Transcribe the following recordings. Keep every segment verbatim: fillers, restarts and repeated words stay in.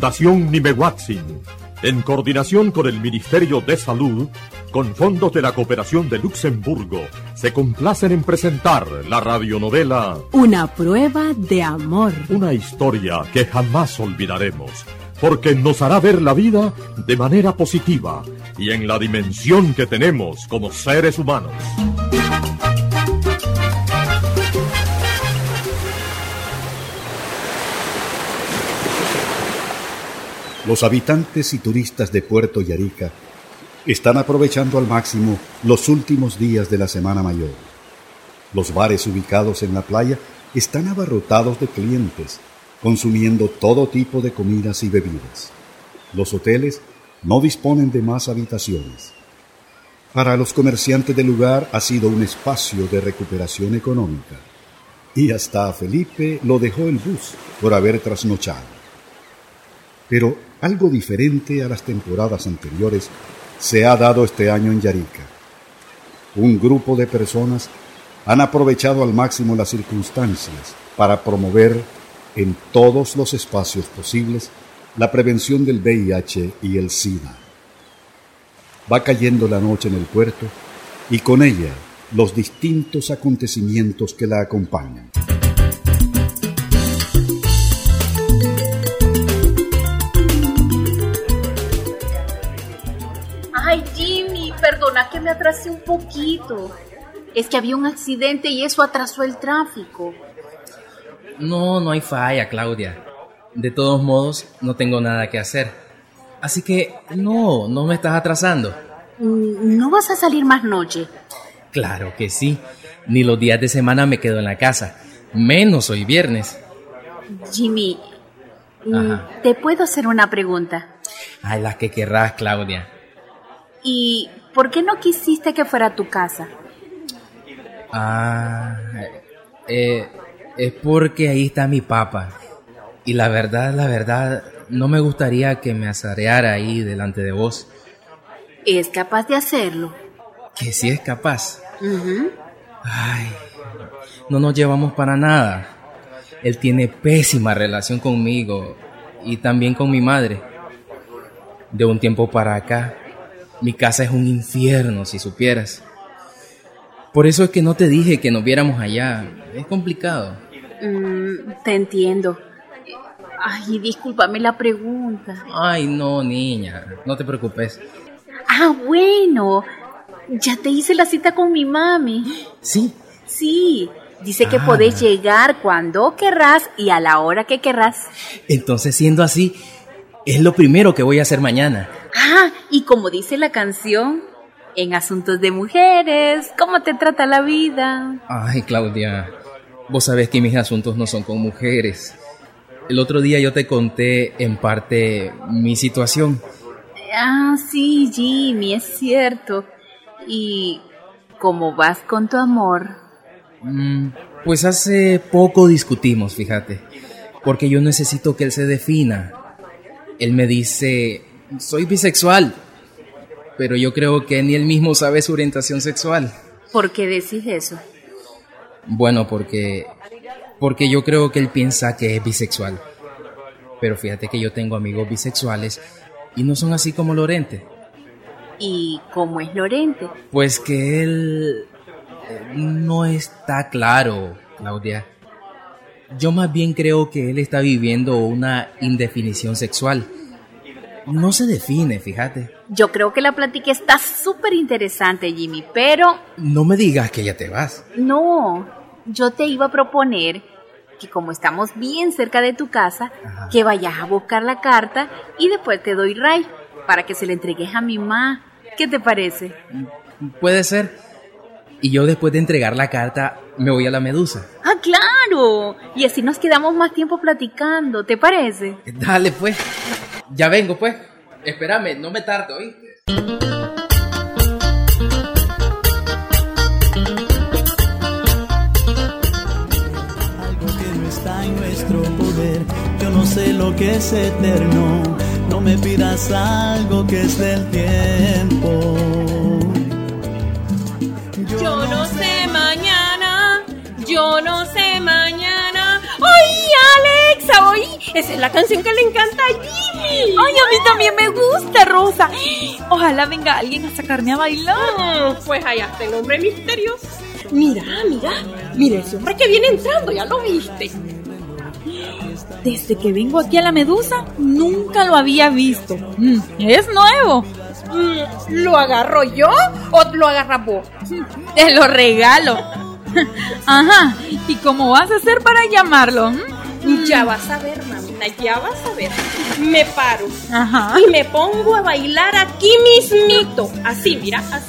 Fundación Nimehuatzin, en coordinación con el Ministerio de Salud, con fondos de la Cooperación de Luxemburgo, se complacen en presentar la radionovela Una prueba de amor. Una historia que jamás olvidaremos, porque nos hará ver la vida de manera positiva y en la dimensión que tenemos como seres humanos. Los habitantes y turistas de Puerto Yarica están aprovechando al máximo los últimos días de la Semana Mayor. Los bares ubicados en la playa están abarrotados de clientes, consumiendo todo tipo de comidas y bebidas. Los hoteles no disponen de más habitaciones. Para los comerciantes del lugar ha sido un espacio de recuperación económica. Y hasta a Felipe lo dejó el bus por haber trasnochado. Pero algo diferente a las temporadas anteriores se ha dado este año en Yarica. Un grupo de personas han aprovechado al máximo las circunstancias para promover en todos los espacios posibles la prevención del V I H y el SIDA. Va cayendo la noche en el puerto y con ella los distintos acontecimientos que la acompañan. Ay, Jimmy, perdona que me atrasé un poquito. Es que había un accidente y eso atrasó el tráfico. No, no hay falla, Claudia. De todos modos, no tengo nada que hacer. Así que, no, no me estás atrasando. ¿No vas a salir más noche? Claro que sí. Ni los días de semana me quedo en la casa. Menos hoy viernes. Jimmy, Ajá. ¿te puedo hacer una pregunta? Ay, las que querrás, Claudia. ¿Y por qué no quisiste que fuera a tu casa? Ah, eh, es porque ahí está mi papá. Y la verdad, la verdad, no me gustaría que me azareara ahí delante de vos. ¿Es capaz de hacerlo? Que sí es capaz. Uh-huh. Ay, no nos llevamos para nada. Él tiene pésima relación conmigo y también con mi madre. De un tiempo para acá, mi casa es un infierno, si supieras. Por eso es que no te dije que nos viéramos allá. Es complicado. Mm, te entiendo. Ay, discúlpame la pregunta. Ay, no, niña, no te preocupes. Ah, bueno. Ya te hice la cita con mi mami. ¿Sí? Sí. Dice que Ah. podés llegar cuando querrás y a la hora que querrás. Entonces, siendo así, es lo primero que voy a hacer mañana. Ah, y como dice la canción, en asuntos de mujeres, ¿cómo te trata la vida? Ay, Claudia, vos sabés que mis asuntos no son con mujeres. El otro día yo te conté en parte mi situación. Ah, sí, Jimmy, es cierto. ¿Y cómo vas con tu amor? Mm, pues hace poco discutimos, fíjate, porque yo necesito que él se defina. Él me dice, soy bisexual, pero yo creo que ni él mismo sabe su orientación sexual. ¿Por qué decís eso? Bueno, porque, porque yo creo que él piensa que es bisexual. Pero fíjate que yo tengo amigos bisexuales y no son así como Lorente. ¿Y cómo es Lorente? Pues que él eh, no está claro, Claudia. Yo más bien creo que él está viviendo una indefinición sexual. No se define, fíjate. Yo creo que la plática está súper interesante, Jimmy, pero... No me digas que ya te vas. No, yo te iba a proponer que como estamos bien cerca de tu casa, Ajá. que vayas a buscar la carta y después te doy ray para que se la entregues a mi mamá. ¿Qué te parece? Puede ser. Y yo después de entregar la carta me voy a la Medusa. ¡Ah, claro! Y así nos quedamos más tiempo platicando, ¿te parece? Dale, pues. Ya vengo, pues. Espérame, no me tardo, ¿oíste? Algo que no está en nuestro poder. Yo no sé lo que es eterno. No me pidas algo que es del tiempo. Yo no sé mañana, yo no sé mañana. ¡Ay, Alexa! ¡Oí! Esa es la canción que le encanta a Jimmy. Ay, a mí también me gusta, Rosa. Ojalá venga alguien a sacarme a bailar. Mm, pues allá está el hombre misterioso. Mira, mira, mira ese hombre que viene entrando, ¿ya lo viste? Desde que vengo aquí a la Medusa, nunca lo había visto. Mm, es nuevo. Mm, ¿Lo agarro yo o lo agarras vos? Te lo regalo. Ajá, ¿y cómo vas a hacer para llamarlo? Mm. Ya vas a ver, mamita, ya vas a ver. Me paro. Ajá. Y me pongo a bailar aquí mismito. Así, mira, así.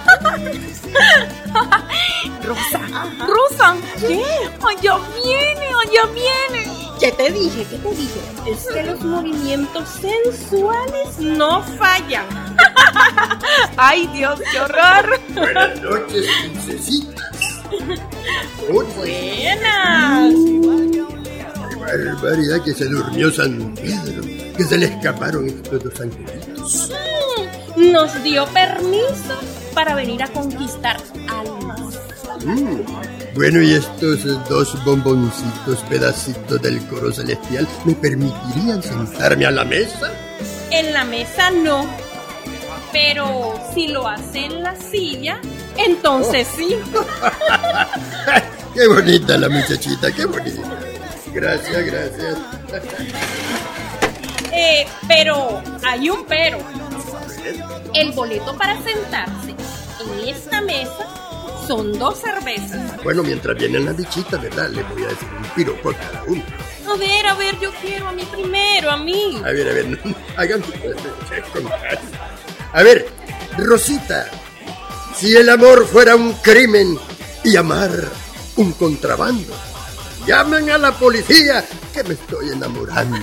Rosa, Ajá. Rosa, ¿qué? Allá viene, allá viene. ¿Qué te dije? ¿Qué te dije? Es que los movimientos sensuales no fallan. Ay, Dios, qué horror. Buenas noches, princesitas. Buenas. Qué barbaridad que se durmió San Pedro, que se le escaparon estos dos angelitos. Mm, nos dio permiso para venir a conquistar almas. Mm. Bueno, y estos dos bomboncitos, pedacitos del coro celestial, ¿me permitirían sentarme a la mesa? En la mesa no, pero si lo hace en la silla, entonces oh. sí. Qué bonita la muchachita, qué bonita. Gracias, gracias. Eh, pero hay un pero. El boleto para sentarse en esta mesa son dos cervezas. Bueno, mientras vienen las bichitas, ¿verdad? Les voy a decir un piropo a cada uno. A ver, a ver, yo quiero a mí primero, a mí. A ver, a ver, hagan... A ver, Rosita, si el amor fuera un crimen y amar un contrabando, llamen a la policía que me estoy enamorando.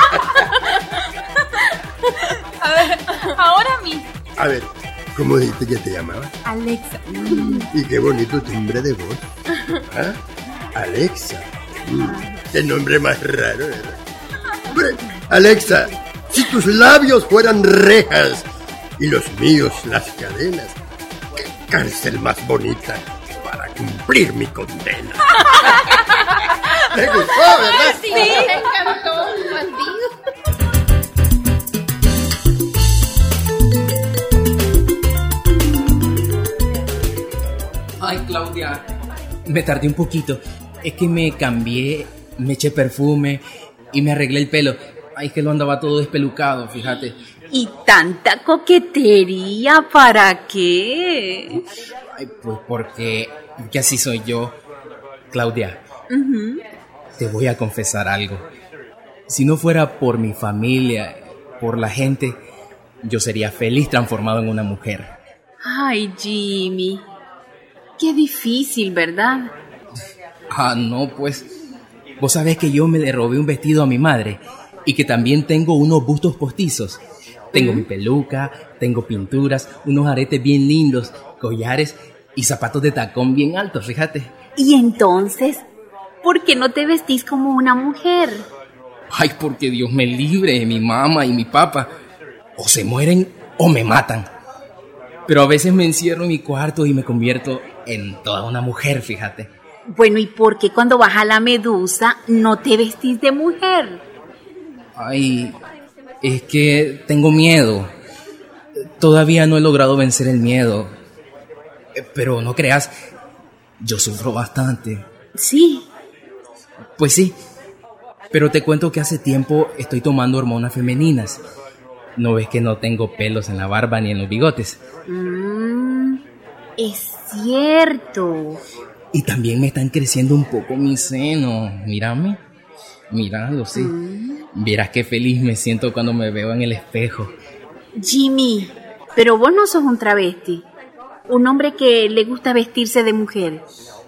A ver, ahora a mí. A ver, ¿cómo dijiste que te llamabas? Alexa. Y qué bonito timbre de voz. ¿Ah? Alexa. Mm, qué nombre más raro, ¿verdad? Hombre, Alexa, si tus labios fueran rejas y los míos las cadenas, qué cárcel más bonita para cumplir mi condena. ¿Te gustó, verdad? Sí, me encantó, bandido. Ay, Claudia, me tardé un poquito. Es que me cambié, me eché perfume y me arreglé el pelo. Ay, que lo andaba todo despelucado, fíjate. ¿Y tanta coquetería para qué? Ay, pues porque, porque así soy yo. Claudia, uh-huh. Te voy a confesar algo. Si no fuera por mi familia, por la gente, yo sería feliz transformado en una mujer. Ay, Jimmy, qué difícil, ¿verdad? Ah, no, pues, vos sabés que yo me le robé un vestido a mi madre y que también tengo unos bustos postizos. Tengo ¿Mm? mi peluca, tengo pinturas, unos aretes bien lindos, collares y zapatos de tacón bien altos, fíjate. ¿Y entonces, por qué no te vestís como una mujer? Ay, porque Dios me libre, mi mamá y mi papá. O se mueren o me matan. Pero a veces me encierro en mi cuarto y me convierto en toda una mujer, fíjate. Bueno, ¿y por qué cuando vas a la Medusa no te vestís de mujer? Ay, es que tengo miedo. Todavía no he logrado vencer el miedo. Pero no creas, yo sufro bastante. ¿Sí? Pues sí, pero te cuento que hace tiempo estoy tomando hormonas femeninas. ¿No ves que no tengo pelos en la barba ni en los bigotes? Mm, es cierto. Y también me están creciendo un poco mis senos. Mírame, míralo, sí. Mm. Verás qué feliz me siento cuando me veo en el espejo. Jimmy, pero vos no sos un travesti. Un hombre que le gusta vestirse de mujer.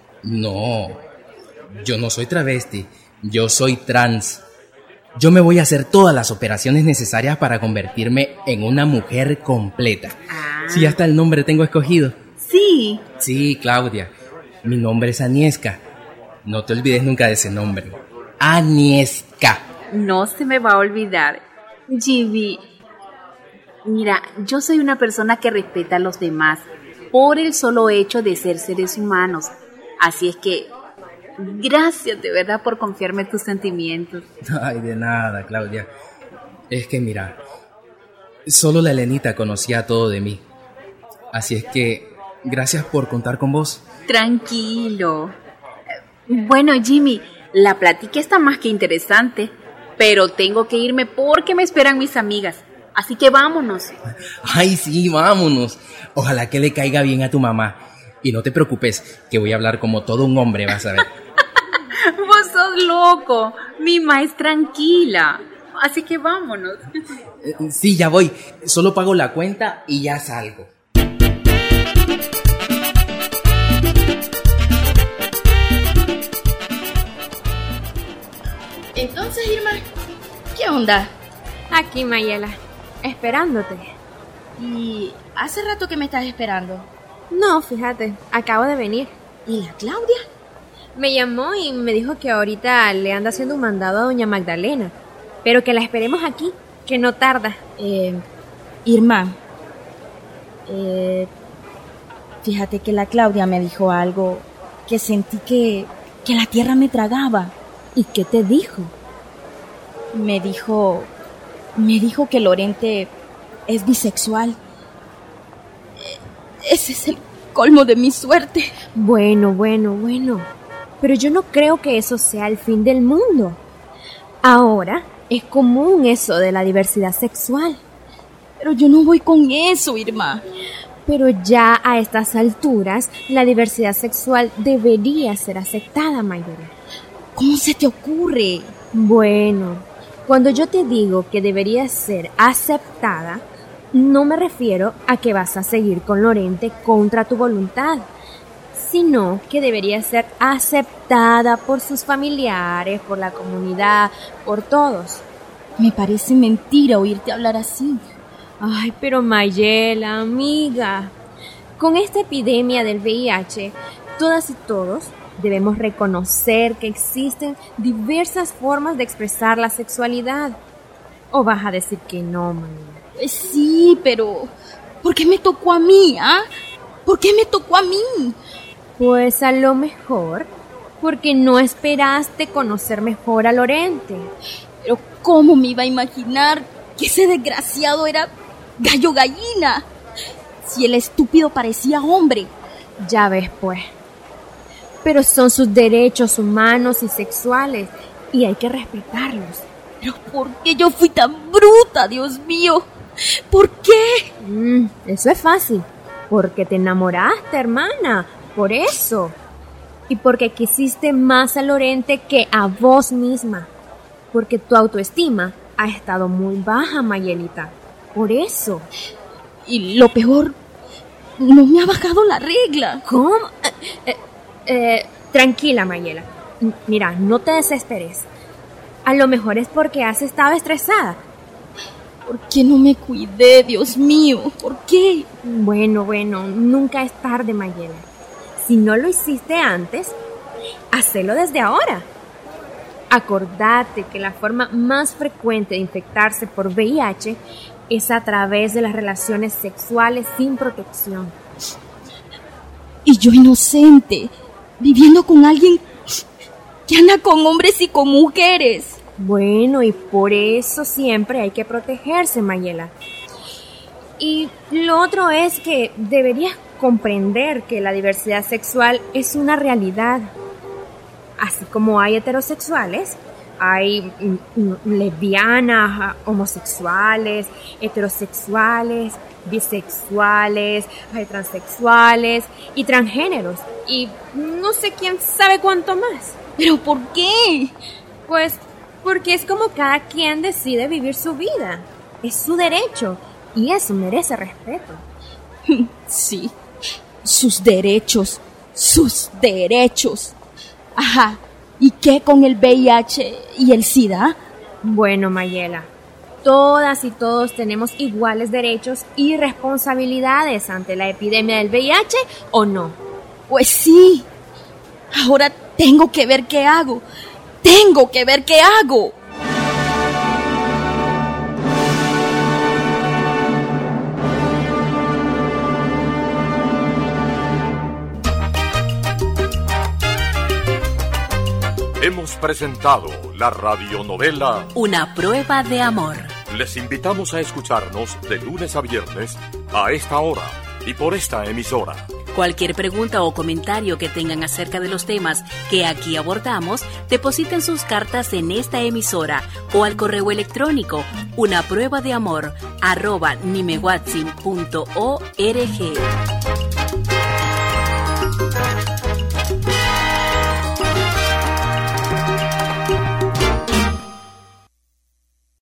No, yo no soy travesti. Yo soy trans. Yo me voy a hacer todas las operaciones necesarias para convertirme en una mujer completa. Ah. Sí, hasta el nombre tengo escogido. Sí. Sí, Claudia. Mi nombre es Agnieszka. No te olvides nunca de ese nombre. Agnieszka. No se me va a olvidar. Jimmy, mira, yo soy una persona que respeta a los demás por el solo hecho de ser seres humanos. Así es que Gracias de verdad por confiarme tus sentimientos. Ay, de nada, Claudia. Es que mira, solo la Elenita conocía todo de mí. Así es que, gracias por contar con vos. Tranquilo. Bueno, Jimmy, la plática está más que interesante, pero tengo que irme porque me esperan mis amigas. Así que vámonos. Ay, sí, vámonos. Ojalá que le caiga bien a tu mamá. Y no te preocupes, que voy a hablar como todo un hombre, vas a ver. Vos sos loco. Mi ma es tranquila. Así que vámonos. Sí, ya voy. Solo pago la cuenta y ya salgo. Entonces, Irma, ¿qué onda? Aquí, Mayela, esperándote. ¿Y hace rato que me estás esperando? No, fíjate, acabo de venir. ¿Y la Claudia? Me llamó y me dijo que ahorita le anda haciendo un mandado a doña Magdalena, pero que la esperemos aquí, que no tarda. Eh, Irma, eh, fíjate que la Claudia me dijo algo que sentí que, que la tierra me tragaba. ¿Y qué te dijo? Me dijo, me dijo que Lorente es bisexual. Ese es el colmo de mi suerte. Bueno, bueno, bueno. Pero yo no creo que eso sea el fin del mundo. Ahora es común eso de la diversidad sexual. Pero yo no voy con eso, Irma. Pero ya a estas alturas, la diversidad sexual debería ser aceptada, Mayela. ¿Cómo se te ocurre? Bueno, cuando yo te digo que debería ser aceptada, no me refiero a que vas a seguir con Lorente contra tu voluntad, sino que debería ser aceptada por sus familiares, por la comunidad, por todos. Me parece mentira oírte hablar así. Ay, pero Mayela, amiga, con esta epidemia del V I H, todas y todos debemos reconocer que existen diversas formas de expresar la sexualidad. ¿O vas a decir que no, Mayela? Pues sí, pero ¿por qué me tocó a mí, ah? ¿Por qué me tocó a mí? Pues a lo mejor porque no esperaste conocer mejor a Lorente. Pero ¿cómo me iba a imaginar que ese desgraciado era gallo gallina? Si el estúpido parecía hombre. Ya ves, pues. Pero son sus derechos humanos y sexuales y hay que respetarlos. ¿Pero por qué yo fui tan bruta, Dios mío? ¿Por qué? Mm, eso es fácil. Porque te enamoraste, hermana. Por eso. Y porque quisiste más a Lorente que a vos misma. Porque tu autoestima ha estado muy baja, Mayelita. Por eso. Y lo peor, no me ha bajado la regla. ¿Cómo? Eh, eh, eh, tranquila, Mayela. Mira, no te desesperes. A lo mejor es porque has estado estresada. ¿Por qué no me cuidé, Dios mío? ¿Por qué? Bueno, bueno, nunca es tarde, Mayela. Si no lo hiciste antes, hacelo desde ahora. Acordate que la forma más frecuente de infectarse por V I H es a través de las relaciones sexuales sin protección. Y yo inocente, viviendo con alguien que anda con hombres y con mujeres. Bueno, y por eso siempre hay que protegerse, Mayela. Y lo otro es que deberías comprender que la diversidad sexual es una realidad. Así como hay heterosexuales, hay lesbianas, homosexuales, heterosexuales, bisexuales, hay transexuales y transgéneros. Y no sé quién sabe cuánto más. ¿Pero por qué? Pues porque es como cada quien decide vivir su vida. Es su derecho y eso merece respeto. Sí, sus derechos, sus derechos. Ajá, ¿y qué con el V I H y el SIDA? Bueno, Mayela, todas y todos tenemos iguales derechos y responsabilidades ante la epidemia del V I H, ¿o no? Pues sí. Ahora tengo que ver qué hago. Tengo que ver qué hago. hemos presentado la radionovela Una prueba de amor. Les invitamos a escucharnos de lunes a viernes a esta hora y por esta emisora. Cualquier pregunta o comentario que tengan acerca de los temas que aquí abordamos, depositen sus cartas en esta emisora o al correo electrónico una prueba de amor arroba nimewatsin punto org.